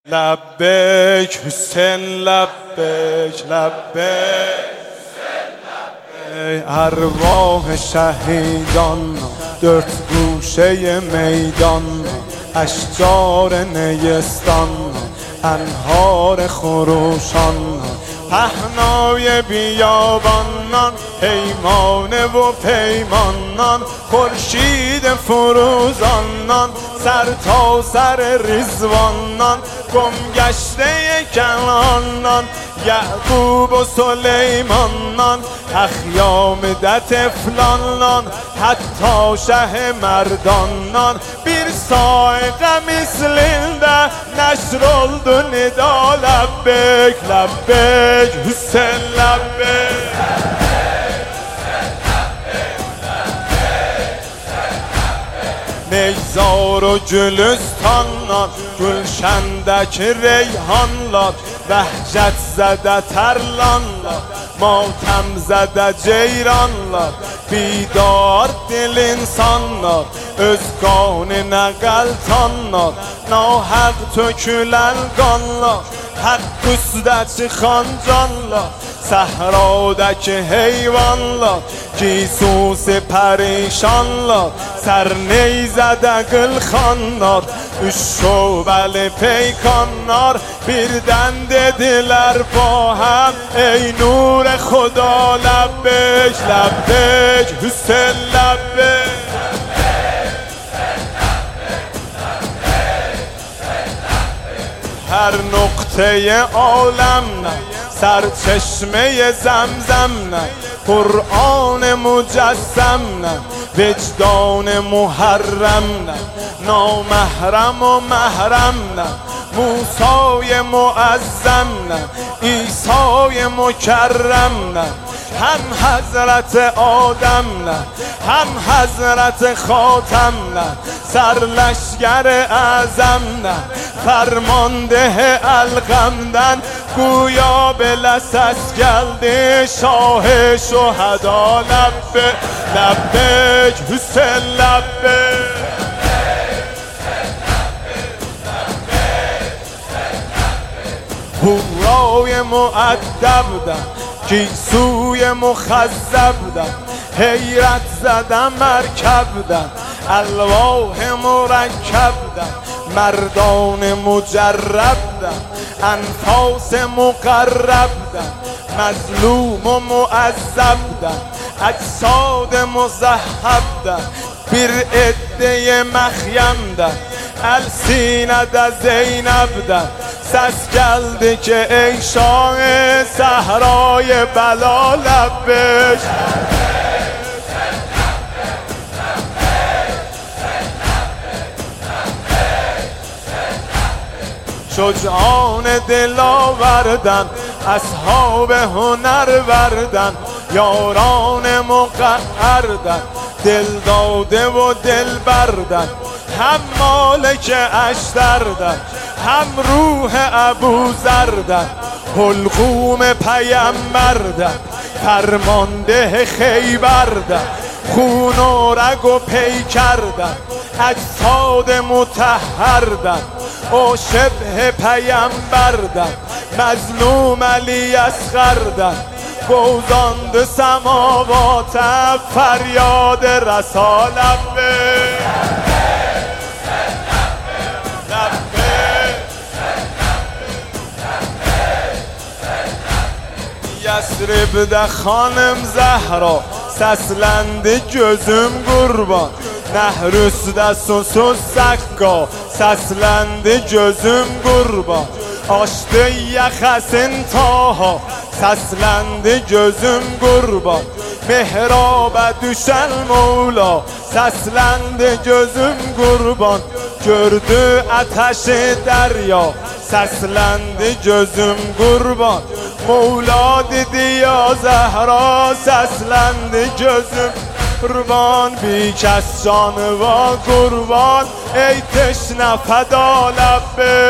لبیک حسین لبیک لبیک ارواح شهیدان dört گوشه میدان اشجار نیستان انهار خروشان پهنای بیابانان پیمانه و پیمانان خورشید فروزانان سر تا سر رضوانان گمگشته کنانان یعقوب و سلیمانان اخیام ده طفلانان حتی شه مردانان bir saygı mislinde neşroldu nida lebbek lebbek Hüseyin lebbek Neyzar و گلستانlar گلشندeki reyhanlar vəhşət zədə tərlanlar matəm zədə ceyranlar bidar dil insanlar öz qanına qəltanlar nahəq tökülən qanlar haqq üstə çıxan canlar səhradakı heyvanlar gisusi pərişanlar sərneyzədə qılxanlar üç şöbəli peykanlar birdən dedilər با هم ey nur خدا لبیک لبیک حسین لبیک هر نقطه عالم سرچشمه زمزم قرآن مجسم وجدان محرم نامحرم و محرم موسای معظم عیسای مکرم هم حضرت آدم هم حضرت خاتم سرلشگر اعظم فرمانده الغمدن گویا به لسس geldi شاه شهدا لبیک لبیک حسین لبیک هورای مؤدبدن گیسوی مخذبدن حیرت زدن مرکبدن الواح مرکبدن مردان مجربدن انفاس مقربدن مظلوم و معذبدن اجساد مذهبدن bir عده مخیمدن السینه زینبدن ses geldi ki ey şah-ı sahray bela lebbek شجعان دلاوردن اصحاب هنر وردن یاران مقهردن دل داده و دل بردن هم مالک اشتردن هم روح ابو زردن حلقوم پیمبردن فرمانده خیبردن خون و رگ و پیکردن اجساد مطهردن و شبه پیمبردن مظلوم علی اصغردن گوزاند سماوات فریاد رسا لبیک Yəsribdə xanım Zəhra səsləndi gözüm qurban Nəhrüsdə susuz Səqqa səsləndi gözüm qurban Açdı yaxəsin Taha səsləndi gözüm qurban Mehrabə düşən Mevla səsləndi gözüm qurban Gördü ətəşi dərya səsləndi gözüm qurban Mevla dedi ya Zəhra səsləndi gözüm qurban Bir kəs canıva qurban ey teşnə fəda lebbek